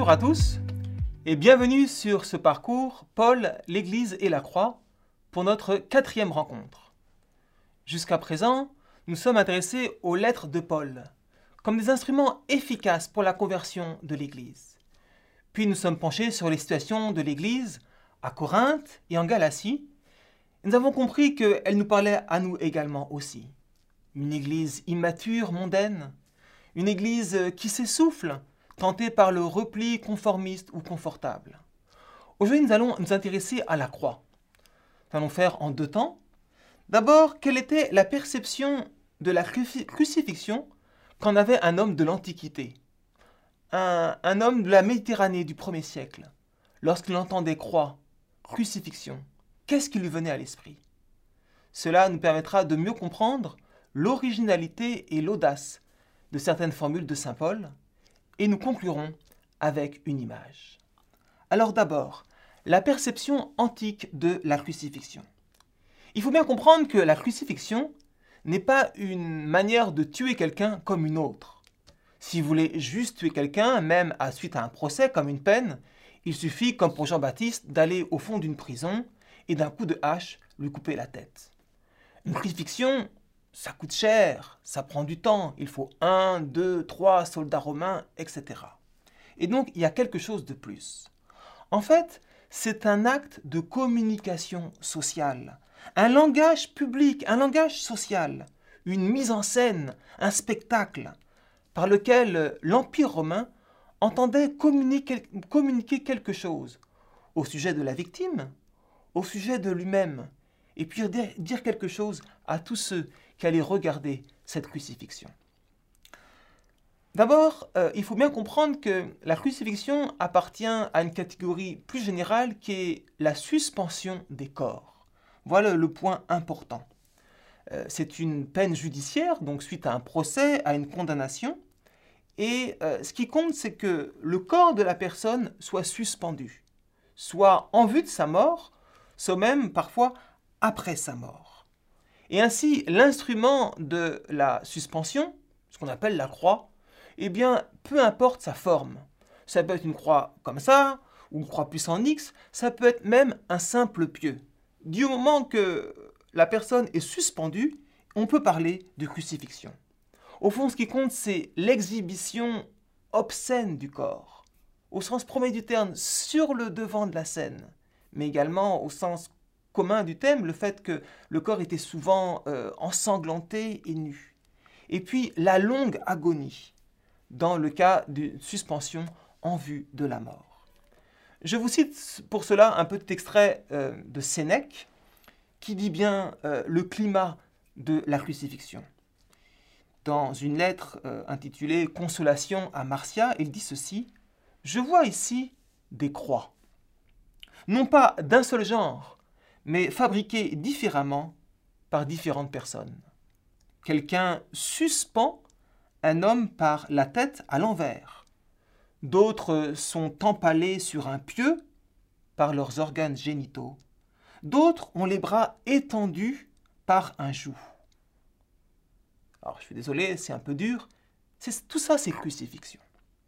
Bonjour à tous et bienvenue sur ce parcours Paul, l'Église et la Croix pour notre 4e rencontre. Jusqu'à présent, nous sommes intéressés aux lettres de Paul comme des instruments efficaces pour la conversion de l'Église. Puis nous sommes penchés sur les situations de l'Église à Corinthe et en Galatie. Nous avons compris qu'elle nous parlait à nous également aussi. Une Église immature, mondaine, une Église qui s'essouffle, tentée par le repli conformiste ou confortable. Aujourd'hui, nous allons nous intéresser à la croix. Nous allons faire en 2 temps. D'abord, quelle était la perception de la crucifixion qu'en avait un homme de l'Antiquité, un homme de la Méditerranée du 1er siècle, lorsqu'il entendait croix, crucifixion, qu'est-ce qui lui venait à l'esprit? Cela nous permettra de mieux comprendre l'originalité et l'audace de certaines formules de saint Paul, et nous conclurons avec une image. Alors d'abord, la perception antique de la crucifixion. Il faut bien comprendre que la crucifixion n'est pas une manière de tuer quelqu'un comme une autre. Si vous voulez juste tuer quelqu'un, même à suite à un procès comme une peine, il suffit, comme pour Jean-Baptiste, d'aller au fond d'une prison et d'un coup de hache lui couper la tête. Une crucifixion, ça coûte cher, ça prend du temps, il faut 1, 2, 3 soldats romains, etc. Et donc, il y a quelque chose de plus. En fait, c'est un acte de communication sociale, un langage public, un langage social, une mise en scène, un spectacle, par lequel l'Empire romain entendait communiquer quelque chose au sujet de la victime, au sujet de lui-même, et puis dire quelque chose à tous ceux qui allaient regarder cette crucifixion. D'abord, il faut bien comprendre que la crucifixion appartient à une catégorie plus générale qui est la suspension des corps. Voilà le point important. C'est une peine judiciaire, donc suite à un procès, à une condamnation, et ce qui compte, c'est que le corps de la personne soit suspendu, soit en vue de sa mort, soit même parfois après sa mort. Et ainsi, l'instrument de la suspension, ce qu'on appelle la croix, eh bien, peu importe sa forme. Ça peut être une croix comme ça, ou une croix plus en X, ça peut être même un simple pieu. Du moment que la personne est suspendue, on peut parler de crucifixion. Au fond, ce qui compte, c'est l'exhibition obscène du corps, au sens premier du terme, sur le devant de la scène, mais également au sens commun du thème, le fait que le corps était souvent ensanglanté et nu. Et puis la longue agonie, dans le cas d'une suspension en vue de la mort. Je vous cite pour cela un petit extrait de Sénèque, qui dit bien le climat de la crucifixion. Dans une lettre intitulée « Consolation à Marcia », il dit ceci : « Je vois ici des croix, non pas d'un seul genre, mais fabriquées différemment par différentes personnes. Quelqu'un suspend un homme par la tête à l'envers. D'autres sont empalés sur un pieu par leurs organes génitaux. D'autres ont les bras étendus par un joug. » Alors, je suis désolé, c'est un peu dur. Tout ça, c'est crucifixion.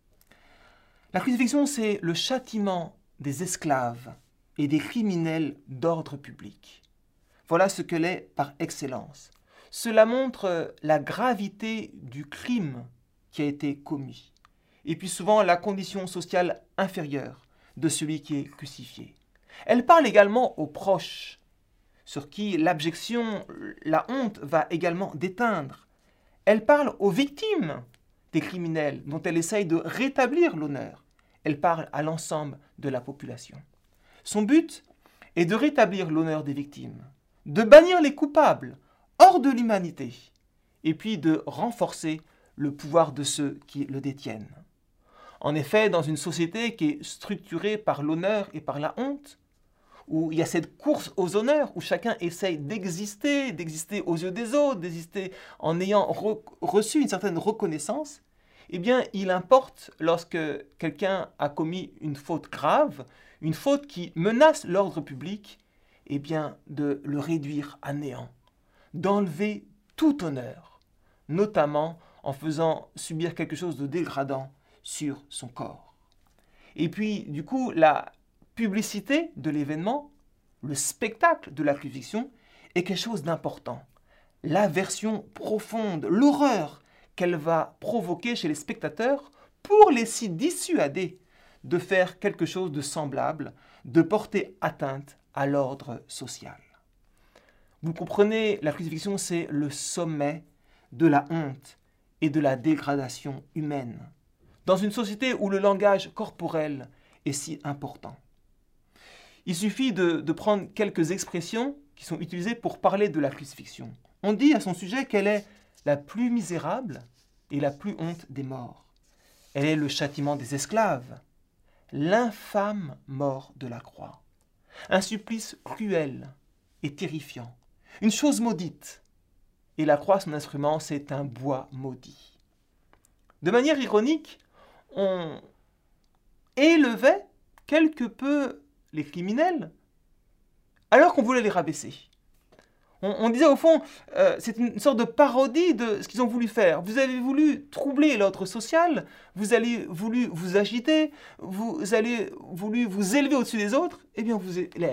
La crucifixion, c'est le châtiment des esclaves et des criminels d'ordre public. Voilà ce qu'elle est par excellence. Cela montre la gravité du crime qui a été commis, et puis souvent la condition sociale inférieure de celui qui est crucifié. Elle parle également aux proches, sur qui l'abjection, la honte va également déteindre. Elle parle aux victimes des criminels, dont elle essaye de rétablir l'honneur. Elle parle à l'ensemble de la population. Son but est de rétablir l'honneur des victimes, de bannir les coupables hors de l'humanité, et puis de renforcer le pouvoir de ceux qui le détiennent. En effet, dans une société qui est structurée par l'honneur et par la honte, où il y a cette course aux honneurs, où chacun essaye d'exister aux yeux des autres, d'exister en ayant reçu une certaine reconnaissance, eh bien, il importe, lorsque quelqu'un a commis une faute grave, une faute qui menace l'ordre public, eh bien, de le réduire à néant, d'enlever tout honneur, notamment en faisant subir quelque chose de dégradant sur son corps. Et puis, du coup, la publicité de l'événement, le spectacle de la crucifixion, est quelque chose d'important. L'aversion profonde, l'horreur qu'elle va provoquer chez les spectateurs pour les s'y dissuader de faire quelque chose de semblable, de porter atteinte à l'ordre social. Vous comprenez, la crucifixion, c'est le sommet de la honte et de la dégradation humaine, dans une société où le langage corporel est si important. Il suffit de prendre quelques expressions qui sont utilisées pour parler de la crucifixion. On dit à son sujet qu'elle est la plus misérable et la plus honte des morts. Elle est le châtiment des esclaves, l'infâme mort de la croix, un supplice cruel et terrifiant, une chose maudite. Et la croix, son instrument, c'est un bois maudit. De manière ironique, on élevait quelque peu les criminels alors qu'on voulait les rabaisser. On disait au fond, c'est une sorte de parodie de ce qu'ils ont voulu faire. Vous avez voulu troubler l'ordre social, vous avez voulu vous agiter, vous avez voulu vous élever au-dessus des autres, eh bien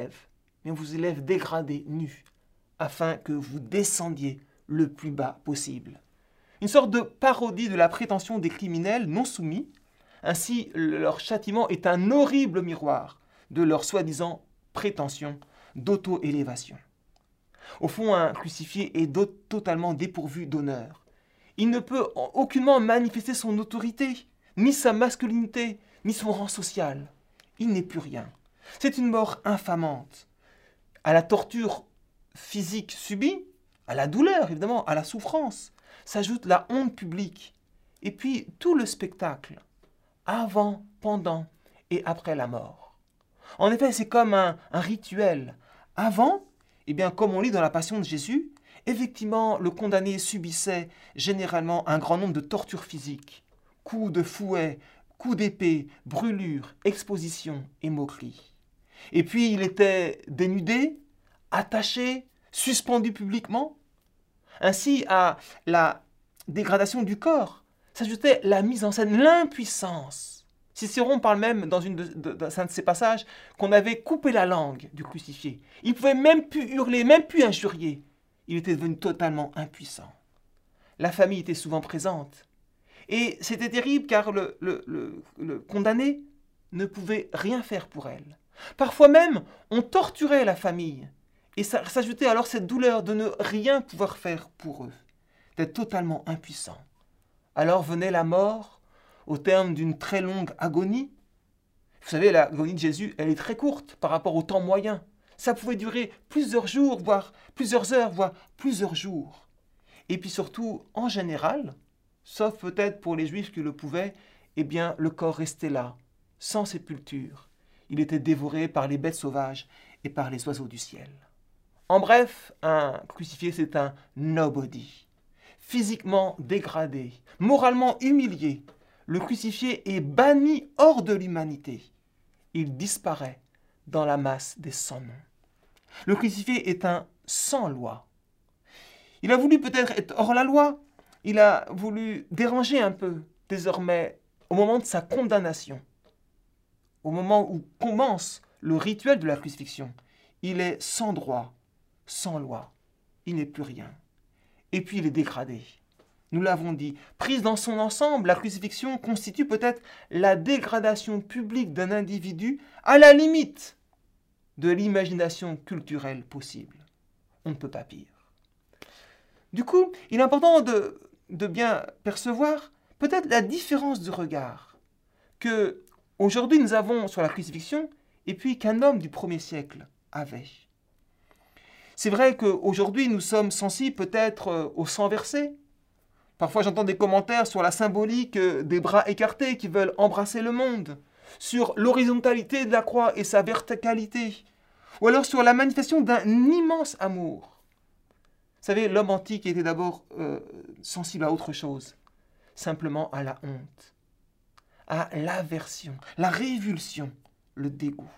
on vous élève dégradé, nu, afin que vous descendiez le plus bas possible. Une sorte de parodie de la prétention des criminels non soumis. Ainsi, leur châtiment est un horrible miroir de leur soi-disant prétention d'auto-élévation. Au fond, un crucifié est totalement dépourvu d'honneur. Il ne peut aucunement manifester son autorité, ni sa masculinité, ni son rang social. Il n'est plus rien. C'est une mort infamante. À la torture physique subie, à la douleur évidemment, à la souffrance, s'ajoute la honte publique, et puis tout le spectacle, avant, pendant et après la mort. En effet, c'est comme un rituel. Avant, eh bien, comme on lit dans la Passion de Jésus, effectivement, le condamné subissait généralement un grand nombre de tortures physiques, coups de fouet, coups d'épée, brûlures, expositions et moqueries. Et puis, il était dénudé, attaché, suspendu publiquement. Ainsi, à la dégradation du corps s'ajoutait la mise en scène, l'impuissance. Cicéron parle même dans un de ses passages qu'on avait coupé la langue du crucifié. Il ne pouvait même plus hurler, même plus injurier. Il était devenu totalement impuissant. La famille était souvent présente. Et c'était terrible car le condamné ne pouvait rien faire pour elle. Parfois même, on torturait la famille. Et ça s'ajoutait alors cette douleur de ne rien pouvoir faire pour eux, d'être totalement impuissant. Alors venait la mort au terme d'une très longue agonie. Vous savez, l'agonie de Jésus, elle est très courte par rapport au temps moyen. Ça pouvait durer plusieurs jours, voire plusieurs heures, voire plusieurs jours. Et puis surtout, en général, sauf peut-être pour les Juifs qui le pouvaient, eh bien, le corps restait là, sans sépulture. Il était dévoré par les bêtes sauvages et par les oiseaux du ciel. En bref, un crucifié, c'est un nobody. Physiquement dégradé, moralement humilié, le crucifié est banni hors de l'humanité. Il disparaît dans la masse des sans-noms. Le crucifié est un sans-loi. Il a voulu peut-être être hors la loi, il a voulu déranger un peu, désormais, au moment de sa condamnation, au moment où commence le rituel de la crucifixion. Il est sans droit, sans loi, il n'est plus rien. Et puis il est dégradé. Nous l'avons dit, prise dans son ensemble, la crucifixion constitue peut-être la dégradation publique d'un individu à la limite de l'imagination culturelle possible. On ne peut pas pire. Du coup, il est important de bien percevoir peut-être la différence de regard que aujourd'hui nous avons sur la crucifixion et puis qu'un homme du 1er siècle avait. C'est vrai qu'aujourd'hui nous sommes sensibles peut-être au sang versé. Parfois j'entends des commentaires sur la symbolique des bras écartés qui veulent embrasser le monde, sur l'horizontalité de la croix et sa verticalité, ou alors sur la manifestation d'un immense amour. Vous savez, l'homme antique était d'abord sensible à autre chose, simplement à la honte, à l'aversion, la révulsion, le dégoût.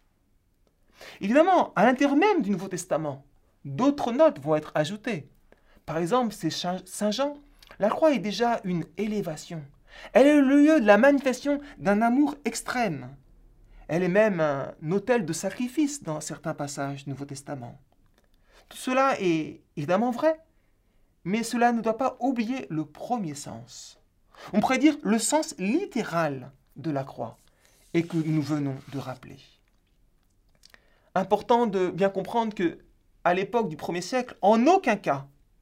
Évidemment, à l'intérieur même du Nouveau Testament, d'autres notes vont être ajoutées. Par exemple, c'est Saint Jean. La croix est déjà une élévation. Elle est le lieu de la manifestation d'un amour extrême. Elle est même un autel de sacrifice dans certains passages du Nouveau Testament. Tout cela est évidemment vrai, mais cela ne doit pas oublier le premier sens. On pourrait dire le sens littéral de la croix, et que nous venons de rappeler. Important de bien comprendre que, à l'époque du 1er siècle, en aucun cas,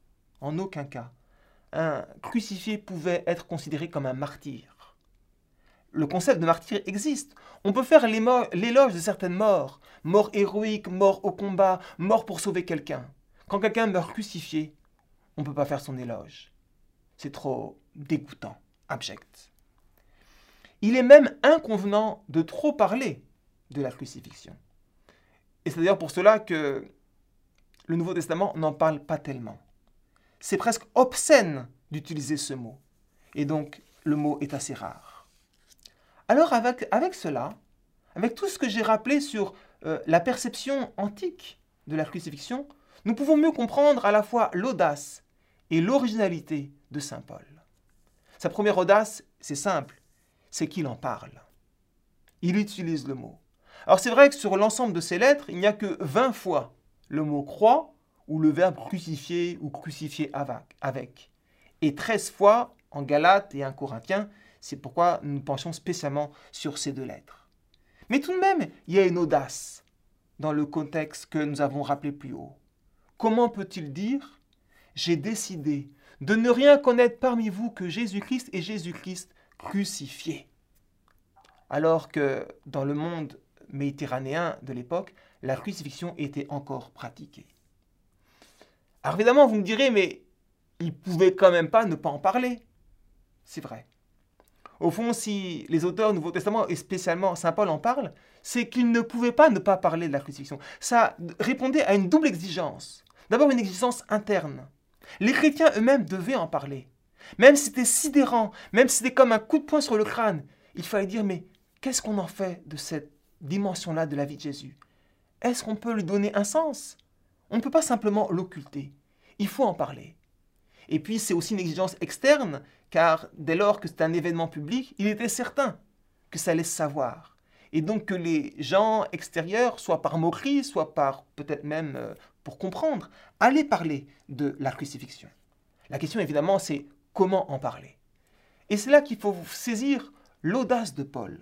un crucifié pouvait être considéré comme un martyr. Le concept de martyr existe. On peut faire l'éloge de certaines morts, mort héroïque, mort au combat, mort pour sauver quelqu'un. Quand quelqu'un meurt crucifié, on ne peut pas faire son éloge. C'est trop dégoûtant, abject. Il est même inconvenant de trop parler de la crucifixion. Et c'est d'ailleurs pour cela que le Nouveau Testament n'en parle pas tellement. C'est presque obscène d'utiliser ce mot. Et donc, le mot est assez rare. Alors, avec cela, avec tout ce que j'ai rappelé sur la perception antique de la crucifixion, nous pouvons mieux comprendre à la fois l'audace et l'originalité de saint Paul. Sa première audace, c'est simple, c'est qu'il en parle. Il utilise le mot. Alors c'est vrai que sur l'ensemble de ses lettres, il n'y a que 20 fois le mot croix ou le verbe crucifier ou crucifier avec. Et 13 fois en Galates et en Corinthiens, c'est pourquoi nous penchons spécialement sur ces 2 lettres. Mais tout de même, il y a une audace dans le contexte que nous avons rappelé plus haut. Comment peut-il dire « J'ai décidé de ne rien connaître parmi vous que Jésus-Christ et Jésus-Christ crucifié » alors que dans le monde méditerranéen de l'époque, la crucifixion était encore pratiquée. Alors évidemment, vous me direz, mais il ne pouvait quand même pas ne pas en parler. C'est vrai. Au fond, si les auteurs du Nouveau Testament, et spécialement saint Paul en parlent, c'est qu'il ne pouvait pas ne pas parler de la crucifixion. Ça répondait à une double exigence. D'abord, une exigence interne. Les chrétiens eux-mêmes devaient en parler. Même si c'était sidérant, même si c'était comme un coup de poing sur le crâne, il fallait dire, mais qu'est-ce qu'on en fait de cette dimension-là de la vie de Jésus? Est-ce qu'on peut lui donner un sens? On ne peut pas simplement l'occulter. Il faut en parler. Et puis, c'est aussi une exigence externe, car dès lors que c'est un événement public, il était certain que ça allait se savoir. Et donc que les gens extérieurs, soit par moquerie, soit par peut-être même pour comprendre, allaient parler de la crucifixion. La question, évidemment, c'est comment en parler. Et c'est là qu'il faut saisir l'audace de Paul.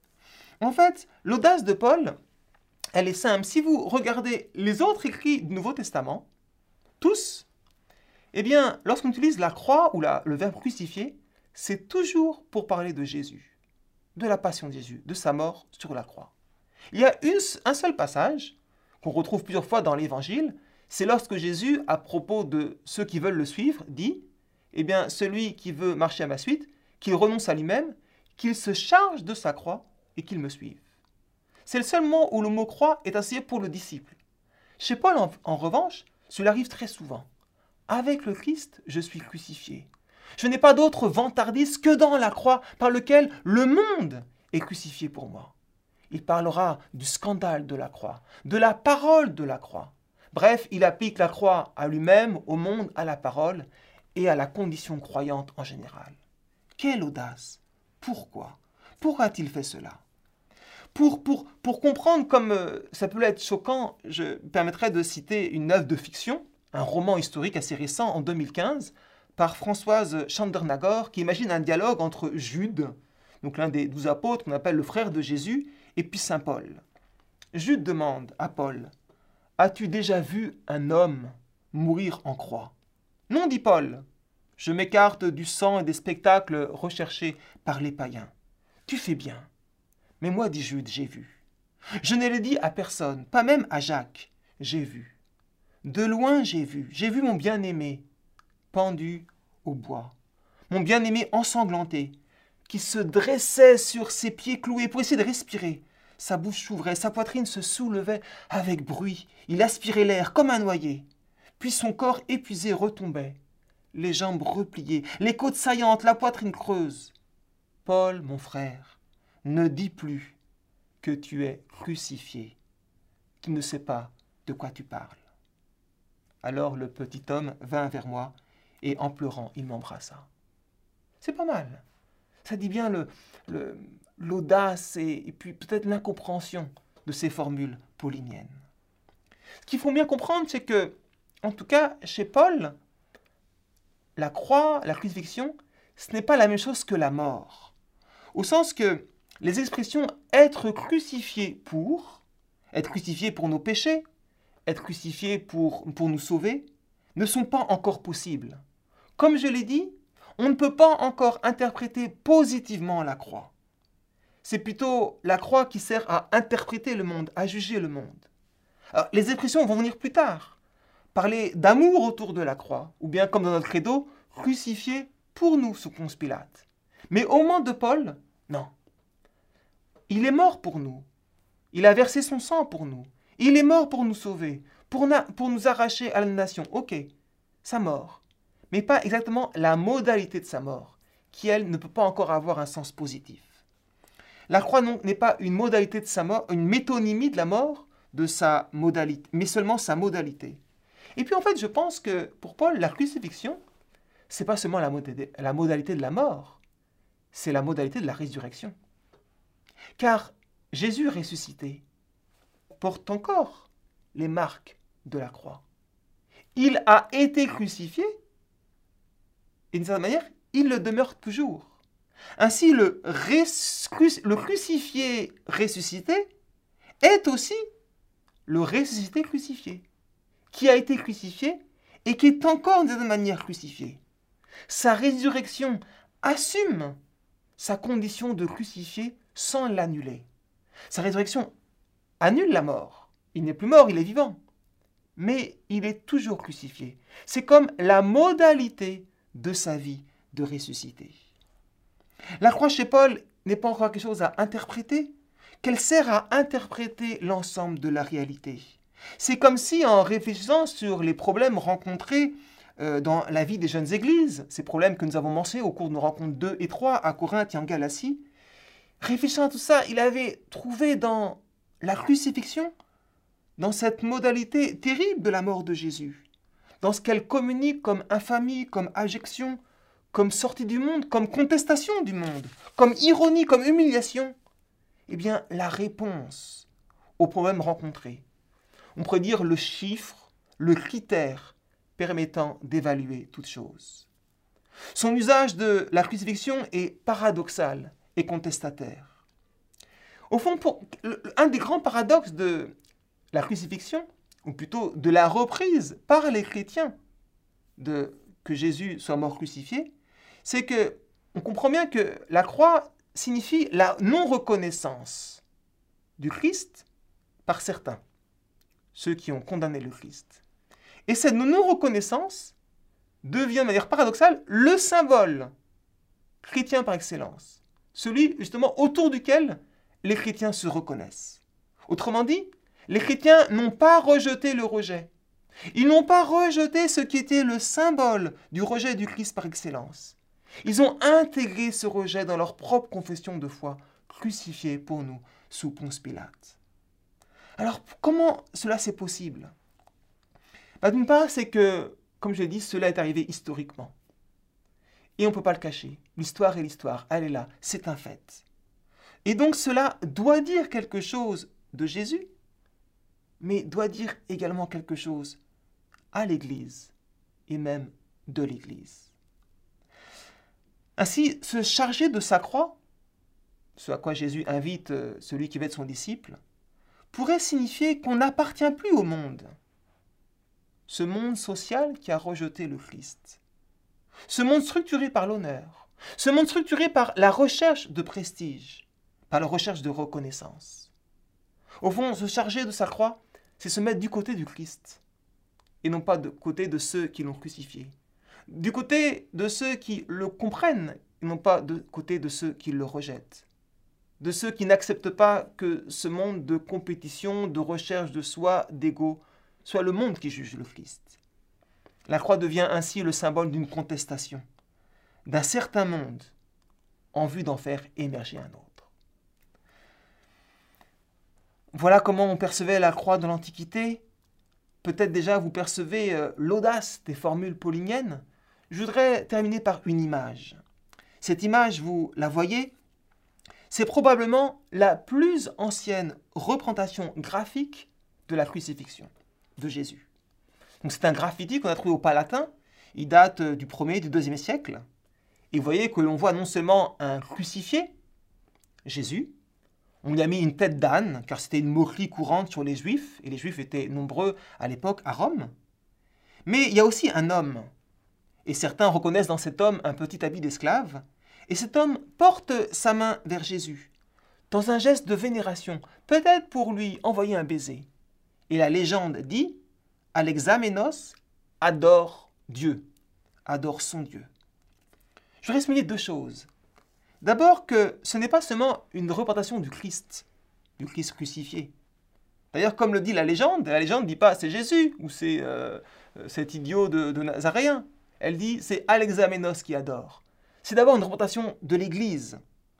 En fait, l'audace de Paul, elle est simple. Si vous regardez les autres écrits du Nouveau Testament, tous, eh bien, lorsqu'on utilise la croix ou le verbe crucifié, c'est toujours pour parler de Jésus, de la passion de Jésus, de sa mort sur la croix. Il y a un seul passage qu'on retrouve plusieurs fois dans l'Évangile, c'est lorsque Jésus, à propos de ceux qui veulent le suivre, dit « Eh bien, celui qui veut marcher à ma suite, qu'il renonce à lui-même, qu'il se charge de sa croix et qu'il me suive. » C'est le seul moment où le mot « croix » est associé pour le disciple. Chez Paul, en revanche, cela arrive très souvent. « Avec le Christ, je suis crucifié. Je n'ai pas d'autre vantardise que dans la croix par lequel le monde est crucifié pour moi. » Il parlera du scandale de la croix, de la parole de la croix. Bref, il applique la croix à lui-même, au monde, à la parole et à la condition croyante en général. Quelle audace! Pourquoi? Pourquoi a-t-il fait cela? Pour comprendre comme ça peut être choquant, je permettrai de citer une œuvre de fiction, un roman historique assez récent en 2015, par Françoise Chandernagor, qui imagine un dialogue entre Jude, donc l'un des 12 apôtres qu'on appelle le frère de Jésus, et puis saint Paul. Jude demande à Paul, « As-tu déjà vu un homme mourir en croix ?» « Non, dit Paul, je m'écarte du sang et des spectacles recherchés par les païens. Tu fais bien. Mais moi, dit Jude, j'ai vu. Je ne l'ai dit à personne, pas même à Jacques. J'ai vu. De loin, j'ai vu mon bien-aimé pendu au bois, mon bien-aimé ensanglanté, qui se dressait sur ses pieds cloués pour essayer de respirer. Sa bouche s'ouvrait, sa poitrine se soulevait avec bruit. Il aspirait l'air comme un noyé. Puis son corps épuisé retombait, les jambes repliées, les côtes saillantes, la poitrine creuse. Paul, mon frère, ne dis plus que tu es crucifié. Tu ne sais pas de quoi tu parles. Alors le petit homme vint vers moi et en pleurant, il m'embrassa. C'est pas mal. Ça dit bien l'audace et puis peut-être l'incompréhension de ces formules pauliniennes. Ce qu'il faut bien comprendre, c'est que, en tout cas, chez Paul, la croix, la crucifixion, ce n'est pas la même chose que la mort. Au sens que les expressions être crucifié pour nos péchés, être crucifié pour nous sauver, ne sont pas encore possibles. Comme je l'ai dit, on ne peut pas encore interpréter positivement la croix. C'est plutôt la croix qui sert à interpréter le monde, à juger le monde. Alors, les expressions vont venir plus tard. Parler d'amour autour de la croix, ou bien comme dans notre credo, crucifié pour nous sous Ponce Pilate. Mais au moment de Paul, non. Il est mort pour nous. Il a versé son sang pour nous. Il est mort pour nous sauver, pour nous arracher à la nation. Ok, sa mort. Mais pas exactement la modalité de sa mort, qui, elle, ne peut pas encore avoir un sens positif. La croix n'est pas une modalité de sa mort, une métonymie de la mort, de sa modalité, mais seulement sa modalité. Et puis en fait, je pense que pour Paul, la crucifixion, c'est pas seulement la modalité de la mort, c'est la modalité de la résurrection. Car Jésus ressuscité porte encore les marques de la croix. Il a été crucifié, et d'une certaine manière, il le demeure toujours. Ainsi, le crucifié ressuscité est aussi le ressuscité crucifié, qui a été crucifié et qui est encore d'une certaine manière crucifié. Sa résurrection assume sa condition de crucifié sans l'annuler. Sa résurrection annule la mort. Il n'est plus mort, il est vivant. Mais il est toujours crucifié. C'est comme la modalité de sa vie de ressuscité. La croix chez Paul n'est pas encore quelque chose à interpréter, qu'elle sert à interpréter l'ensemble de la réalité. C'est comme si, en réfléchissant sur les problèmes rencontrés dans la vie des jeunes églises, ces problèmes que nous avons mentionnés au cours de nos rencontres 2 et 3 à Corinthe et en Galatie, réfléchissant à tout ça, il avait trouvé dans la crucifixion, dans cette modalité terrible de la mort de Jésus, dans ce qu'elle communique comme infamie, comme abjection, comme sortie du monde, comme contestation du monde, comme ironie, comme humiliation, eh bien, la réponse aux problèmes rencontrés. On pourrait dire le chiffre, le critère permettant d'évaluer toute chose. Son usage de la crucifixion est paradoxal et contestataire. Au fond, un des grands paradoxes de la crucifixion, ou plutôt de la reprise par les chrétiens que Jésus soit mort crucifié, c'est que on comprend bien que la croix signifie la non-reconnaissance du Christ par certains, ceux qui ont condamné le Christ. Et cette non-reconnaissance devient de manière paradoxale le symbole chrétien par excellence, celui justement autour duquel les chrétiens se reconnaissent. Autrement dit, les chrétiens n'ont pas rejeté le rejet. Ils n'ont pas rejeté ce qui était le symbole du rejet du Christ par excellence. Ils ont intégré ce rejet dans leur propre confession de foi, crucifié pour nous sous Ponce Pilate. Alors, comment cela c'est possible ? D'une part, c'est que, comme je l'ai dit, cela est arrivé historiquement. Et on ne peut pas le cacher. L'histoire est l'histoire, elle est là, c'est un fait. Et donc cela doit dire quelque chose de Jésus, mais doit dire également quelque chose à l'Église et même de l'Église. Ainsi, se charger de sa croix, ce à quoi Jésus invite celui qui va être son disciple, pourrait signifier qu'on n'appartient plus au monde. Ce monde social qui a rejeté le Christ. Ce monde structuré par l'honneur. Ce monde structuré par la recherche de prestige, par la recherche de reconnaissance. Au fond, se charger de sa croix, c'est se mettre du côté du Christ, et non pas du côté de ceux qui l'ont crucifié. Du côté de ceux qui le comprennent, et non pas du côté de ceux qui le rejettent. De ceux qui n'acceptent pas que ce monde de compétition, de recherche de soi, d'ego, soit le monde qui juge le Christ. La croix devient ainsi le symbole d'une contestation, d'un certain monde, en vue d'en faire émerger un autre. Voilà comment on percevait la croix dans l'Antiquité. Peut-être déjà vous percevez l'audace des formules pauliniennes. Je voudrais terminer par une image. Cette image, vous la voyez, c'est probablement la plus ancienne représentation graphique de la crucifixion de Jésus. Donc c'est un graffiti qu'on a trouvé au Palatin. Il date du 1er et du 2e siècle. Et vous voyez que l'on voit non seulement un crucifié, Jésus, on lui a mis une tête d'âne, car c'était une moquerie courante sur les Juifs, et les Juifs étaient nombreux à l'époque à Rome. Mais il y a aussi un homme, et certains reconnaissent dans cet homme un petit habit d'esclave, et cet homme porte sa main vers Jésus, dans un geste de vénération, peut-être pour lui envoyer un baiser. Et la légende dit « Alexamenos adore Dieu, adore son Dieu ». Je voudrais souligner deux choses. D'abord que ce n'est pas seulement une représentation du Christ crucifié. D'ailleurs, comme le dit la légende ne dit pas c'est Jésus ou c'est cet idiot de Nazaréen. Elle dit c'est Alexamenos qui adore. C'est d'abord une représentation de l'Église.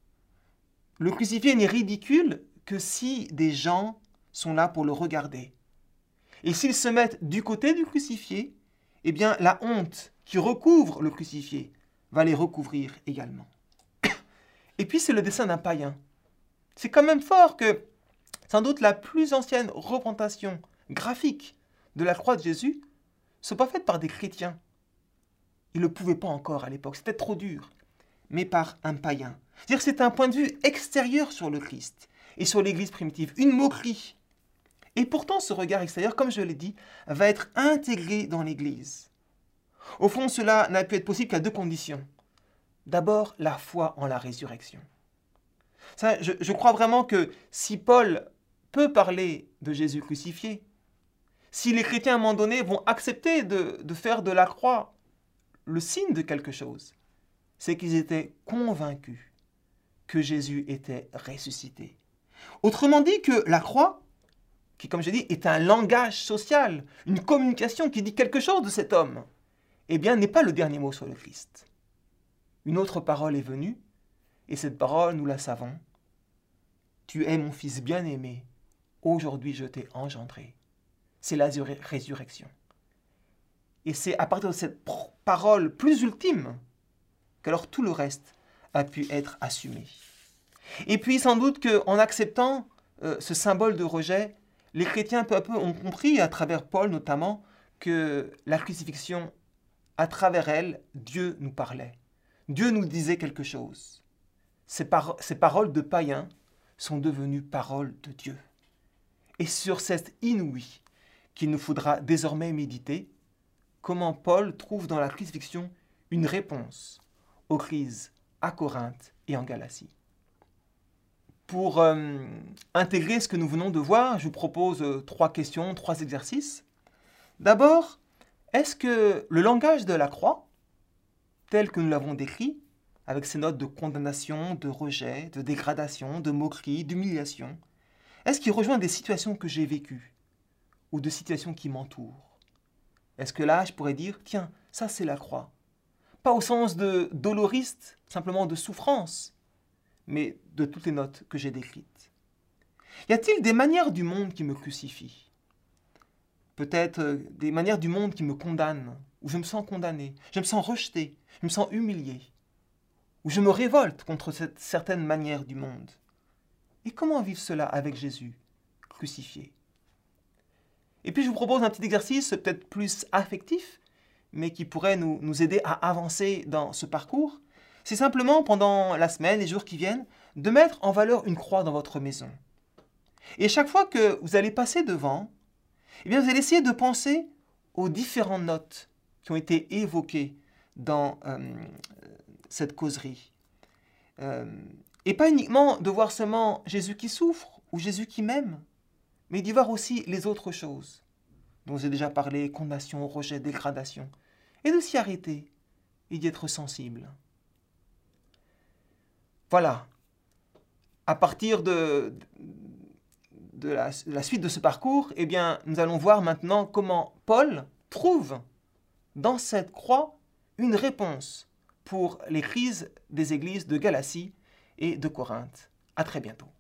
Le crucifié n'est ridicule que si des gens sont là pour le regarder. Et s'ils se mettent du côté du crucifié, eh bien la honte qui recouvre le crucifié va les recouvrir également. Et puis c'est le dessin d'un païen. C'est quand même fort que, sans doute, la plus ancienne représentation graphique de la croix de Jésus ne soit pas faite par des chrétiens. Ils ne le pouvaient pas encore à l'époque, c'était trop dur. Mais par un païen. C'est-à-dire que c'est un point de vue extérieur sur le Christ et sur l'Église primitive, une moquerie. Et pourtant, ce regard extérieur, comme je l'ai dit, va être intégré dans l'Église. Au fond, cela n'a pu être possible qu'à deux conditions. D'abord, la foi en la résurrection. Ça, je crois vraiment que si Paul peut parler de Jésus crucifié, si les chrétiens à un moment donné vont accepter de faire de la croix le signe de quelque chose, c'est qu'ils étaient convaincus que Jésus était ressuscité. Autrement dit que la croix, qui comme j'ai dit est un langage social, une communication qui dit quelque chose de cet homme, eh bien n'est pas le dernier mot sur le Christ. Une autre parole est venue, et cette parole, nous la savons. Tu es mon fils bien-aimé, aujourd'hui je t'ai engendré. C'est la résurrection. Et c'est à partir de cette parole plus ultime qu'alors tout le reste a pu être assumé. Et puis sans doute qu'en acceptant ce symbole de rejet, les chrétiens peu à peu ont compris, à travers Paul notamment, que la crucifixion, à travers elle, Dieu nous parlait. Dieu nous disait quelque chose. Ces paroles de païens sont devenues paroles de Dieu. Et sur cette inouïe qu'il nous faudra désormais méditer, comment Paul trouve dans la crucifixion une réponse aux crises à Corinthe et en Galatie. Pour intégrer ce que nous venons de voir, je vous propose 3 questions, 3 exercices. D'abord, est-ce que le langage de la croix, tel que nous l'avons décrit, avec ses notes de condamnation, de rejet, de dégradation, de moquerie, d'humiliation, est-ce qu'il rejoint des situations que j'ai vécues ou de situations qui m'entourent? Est-ce que là, je pourrais dire, tiens, ça c'est la croix? Pas au sens de doloriste, simplement de souffrance, mais de toutes les notes que j'ai décrites. Y a-t-il des manières du monde qui me crucifient? Peut-être des manières du monde qui me condamnent, où je me sens condamné, je me sens rejeté, je me sens humilié, où je me révolte contre cette certaine manière du monde. Et comment vivre cela avec Jésus crucifié? Et puis je vous propose un petit exercice peut-être plus affectif, mais qui pourrait nous aider à avancer dans ce parcours. C'est simplement, pendant la semaine, les jours qui viennent, de mettre en valeur une croix dans votre maison. Et chaque fois que vous allez passer devant, eh bien, vous allez essayer de penser aux différentes notes qui ont été évoquées dans cette causerie. Et pas uniquement de voir seulement Jésus qui souffre ou Jésus qui m'aime, mais d'y voir aussi les autres choses dont j'ai déjà parlé, condamnation, rejet, dégradation, et de s'y arrêter et d'y être sensible. Voilà. À partir de la suite de ce parcours, eh bien, nous allons voir maintenant comment Paul trouve dans cette croix une réponse pour les crises des églises de Galatie et de Corinthe. À très bientôt.